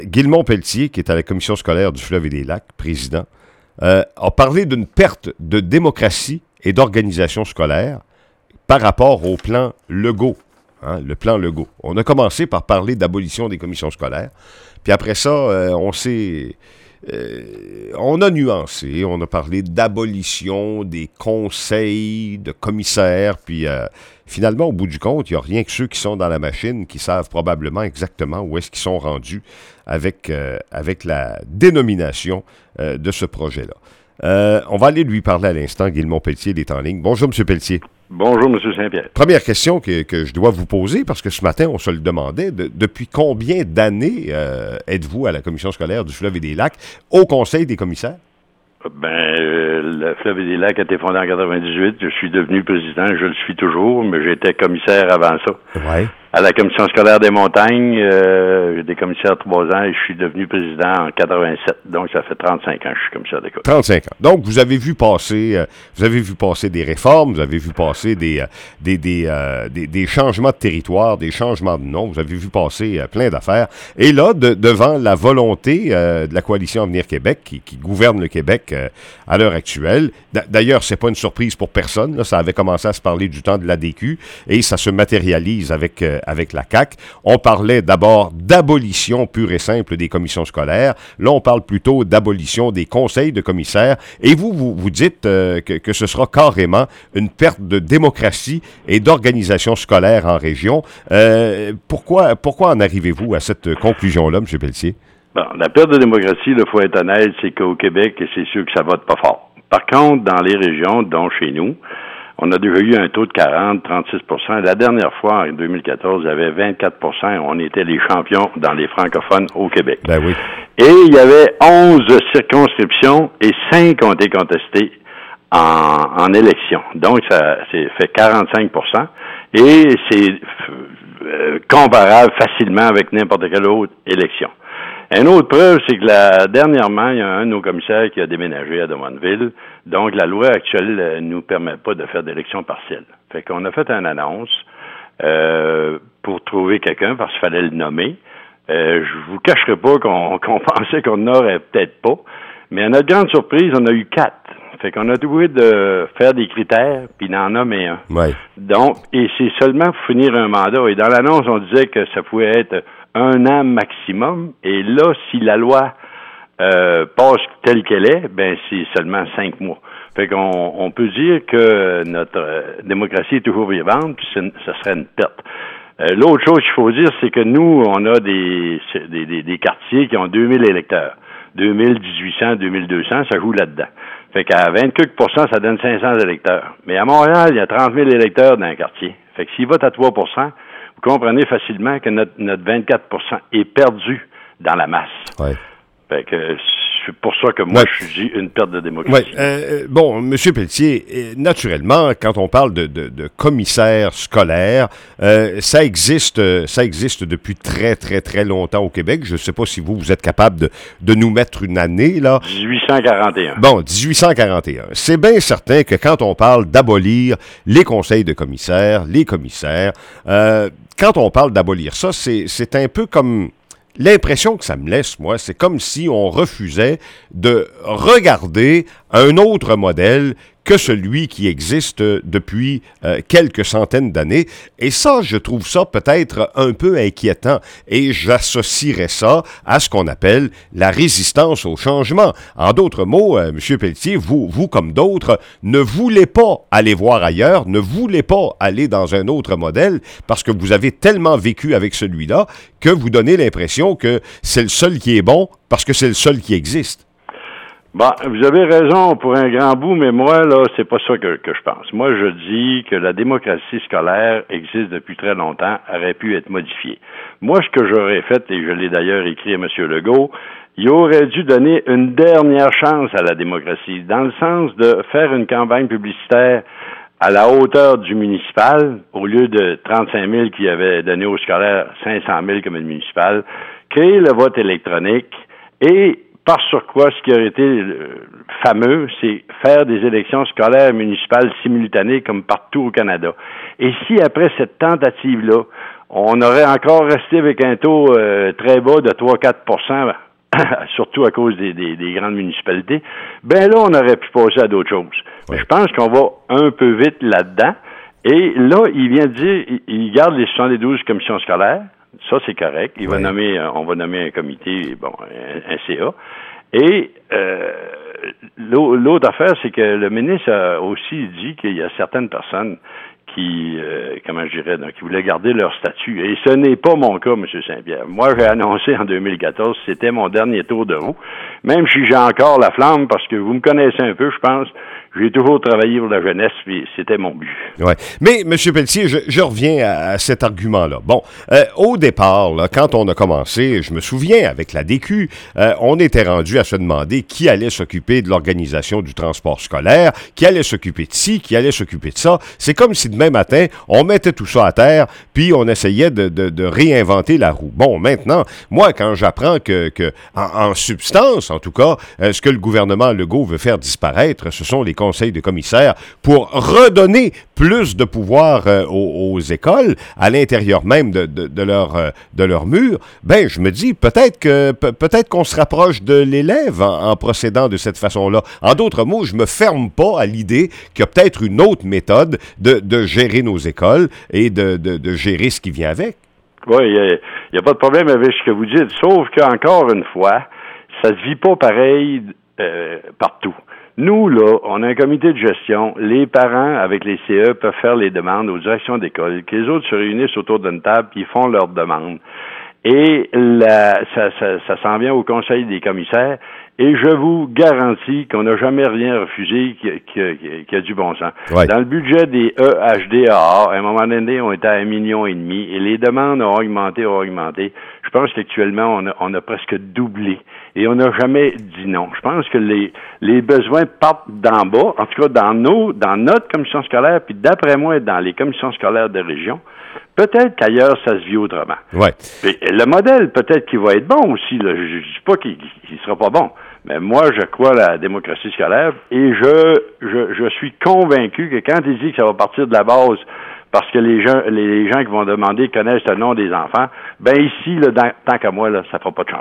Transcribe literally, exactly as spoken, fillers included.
Guillemont Pelletier, qui est à la commission scolaire du Fleuve et des Lacs, président, euh, a parlé d'une perte de démocratie et d'organisation scolaire par rapport au plan Legault. Hein, le plan Legault. On a commencé par parler d'abolition des commissions scolaires. Puis après ça, euh, on s'est... Euh, on a nuancé, on a parlé d'abolition des conseils de commissaires, puis euh, finalement, au bout du compte, il n'y a rien que ceux qui sont dans la machine qui savent probablement exactement où est-ce qu'ils sont rendus avec, euh, avec la dénomination euh, de ce projet-là. Euh, on va aller lui parler à l'instant. Guillemont Pelletier, il est en ligne. Bonjour, M. Pelletier. Bonjour, M. Saint-Pierre. Première question que, que je dois vous poser, parce que ce matin, on se le demandait. De, depuis combien d'années euh, êtes-vous à la commission scolaire du Fleuve et des Lacs, au Conseil des commissaires? Ben, euh, le Fleuve et des Lacs a été fondé en quatre-vingt-dix-huit. Je suis devenu président, je le suis toujours, mais j'étais commissaire avant ça. Ouais. À la commission scolaire des montagnes, euh, j'étais commissaire trois ans et je suis devenu président en quatre-vingt-sept. Donc, ça fait trente-cinq ans que je suis commissaire d'école. trente-cinq ans. Donc, vous avez vu passer, euh, vous avez vu passer des réformes, vous avez vu passer des, euh, des, des, euh, des, des changements de territoire, des changements de nom, vous avez vu passer euh, plein d'affaires. Et là, de, devant la volonté euh, de la coalition Avenir Québec, qui, qui gouverne le Québec euh, à l'heure actuelle, d'ailleurs, c'est pas une surprise pour personne, là, ça avait commencé à se parler du temps de l'A D Q et ça se matérialise avec euh, avec la C A Q. On parlait d'abord d'abolition pure et simple des commissions scolaires. Là, on parle plutôt d'abolition des conseils de commissaires. Et vous, vous, vous dites euh, que, que ce sera carrément une perte de démocratie et d'organisation scolaire en région. Euh, pourquoi, pourquoi en arrivez-vous à cette conclusion-là, M. Pelletier? Bon, la perte de démocratie, il faut être honnête, c'est qu'au Québec, c'est sûr que ça vote pas fort. Par contre, dans les régions, dont chez nous, on a déjà eu un taux de quarante à trente-six pour cent. La dernière fois, en deux mille quatorze, il y avait vingt-quatre pour cent et on était les champions dans les francophones au Québec. Ben oui. Et il y avait onze circonscriptions et cinq ont été contestées en, en élection. Donc, ça c'est fait quarante-cinq pour cent et c'est euh, comparable facilement avec n'importe quelle autre élection. Une autre preuve, c'est que la, dernièrement, il y a un de nos commissaires qui a déménagé à Drummondville. Donc, la loi actuelle ne nous permet pas de faire d'élection partielle. Fait qu'on a fait une annonce euh, pour trouver quelqu'un, parce qu'il fallait le nommer. Euh, je vous cacherai pas qu'on, qu'on pensait qu'on n'aurait peut-être pas. Mais à notre grande surprise, on a eu quatre. Fait qu'on a trouvé de faire des critères, puis d'en nommer un. Ouais. Donc, et c'est seulement pour finir un mandat. Et dans l'annonce, on disait que ça pouvait être un an maximum. Et là, si la loi euh, passe telle qu'elle est, ben c'est seulement cinq mois. Fait qu'on on peut dire que notre euh, démocratie est toujours vivante, puis c'est, ça serait une perte. Euh, l'autre chose qu'il faut dire, c'est que nous, on a des, des, des, des quartiers qui ont deux mille électeurs. deux mille, dix-huit cents, deux mille deux cents, ça joue là-dedans. Fait qu'à vingt-quatre pour cent, ça donne cinq cents électeurs. Mais à Montréal, il y a trente mille électeurs dans un quartier. Fait que s'il vote à trois pour cent, vous comprenez facilement que notre, notre vingt-quatre pour cent est perdu dans la masse. Ouais. Fait que c'est pour ça que moi, ouais. je dis une perte de démocratie. Ouais. Euh, bon, M. Pelletier, euh, naturellement, quand on parle de, de, de commissaire scolaire, euh, ça existe euh, ça existe depuis très, très, très longtemps au Québec. Je ne sais pas si vous, vous êtes capable de, de nous mettre une année, là. dix-huit cent quarante et un. Bon, dix-huit cent quarante et un. C'est bien certain que quand on parle d'abolir les conseils de commissaires, les commissaires, euh, quand on parle d'abolir ça, c'est, c'est un peu comme... L'impression que ça me laisse, moi, c'est comme si on refusait de regarder un autre modèle que celui qui existe depuis euh, quelques centaines d'années. Et ça, je trouve ça peut-être un peu inquiétant. Et j'associerais ça à ce qu'on appelle la résistance au changement. En d'autres mots, euh, M. Pelletier, vous, vous comme d'autres, ne voulez pas aller voir ailleurs, ne voulez pas aller dans un autre modèle parce que vous avez tellement vécu avec celui-là que vous donnez l'impression que c'est le seul qui est bon parce que c'est le seul qui existe. Bon, vous avez raison pour un grand bout, mais moi, là, c'est pas ça que, que je pense. Moi, je dis que la démocratie scolaire existe depuis très longtemps, aurait pu être modifiée. Moi, ce que j'aurais fait, et je l'ai d'ailleurs écrit à M. Legault, il aurait dû donner une dernière chance à la démocratie, dans le sens de faire une campagne publicitaire à la hauteur du municipal, au lieu de trente-cinq mille qu'il avait donné au scolaire, cinq cent mille comme le municipal, créer le vote électronique et par sur quoi, ce qui aurait été euh, fameux, c'est faire des élections scolaires municipales simultanées comme partout au Canada. Et si après cette tentative-là, on aurait encore resté avec un taux euh, très bas de trois à quatre pour cent, surtout à cause des, des, des grandes municipalités. Ben là, on aurait pu passer à d'autres choses. Ouais. Je pense qu'on va un peu vite là-dedans. Et là, il vient de dire, il, il garde les soixante-douze commissions scolaires. Ça, c'est correct. Il va ouais. nommer, on va nommer un comité, bon, un, un C A. Et euh, l'autre affaire, c'est que le ministre a aussi dit qu'il y a certaines personnes qui, euh, comment je dirais, donc, qui voulaient garder leur statut. Et ce n'est pas mon cas, M. Saint-Pierre. Moi, j'ai annoncé en deux mille quatorze, c'était mon dernier tour de roue. Même si j'ai encore la flamme, parce que vous me connaissez un peu, je pense, j'ai toujours travaillé pour la jeunesse, puis c'était mon but. Ouais. Mais, M. Pelletier, je, je reviens à, à cet argument-là. Bon, euh, au départ, là, quand on a commencé, je me souviens, avec la D Q, euh, on était rendu à se demander qui allait s'occuper de l'organisation du transport scolaire, qui allait s'occuper de ci, qui allait s'occuper de ça. C'est comme si demain matin, on mettait tout ça à terre, puis on essayait de, de, de réinventer la roue. Bon, maintenant, moi, quand j'apprends que, que en, en substance, en tout cas, euh, ce que le gouvernement Legault veut faire disparaître, ce sont les conseils de commissaires pour redonner plus de pouvoir euh, aux, aux écoles à l'intérieur même de, de, de leur euh, de leur mur, ben je me dis peut-être que pe- peut-être qu'on se rapproche de l'élève en, en procédant de cette façon-là. En d'autres mots, je me ferme pas à l'idée qu'il y a peut-être une autre méthode de, de gérer nos écoles et de, de, de gérer ce qui vient avec. Oui, il n'y a, a pas de problème avec ce que vous dites, sauf qu'encore une fois, ça se vit pas pareil euh, partout. Nous, là, on a un comité de gestion. Les parents, avec les C E, peuvent faire les demandes aux directions d'école, que les autres se réunissent autour d'une table puis ils font leurs demandes. Et la, ça, ça, ça s'en vient au conseil des commissaires. Et je vous garantis qu'on n'a jamais rien refusé qui, qui, qui, qui a du bon sens. Ouais. Dans le budget des E H D A A, à un moment donné, on était à un million et demi et les demandes ont augmenté, ont augmenté. Je pense qu'actuellement, on a, on a presque doublé et on n'a jamais dit non. Je pense que les, les besoins partent d'en bas, en tout cas dans nos, dans notre commission scolaire, puis d'après moi, dans les commissions scolaires de région. Peut-être qu'ailleurs, ça se vit autrement. Ouais. Et le modèle, peut-être qu'il va être bon aussi. Là. Je ne dis pas qu'il ne sera pas bon. Mais moi, je crois à la démocratie scolaire et je, je, je suis convaincu que quand il dit que ça va partir de la base parce que les gens, les gens qui vont demander connaissent le nom des enfants, ben ici, là, dans, tant qu'à moi, là, ça ne fera pas de changement.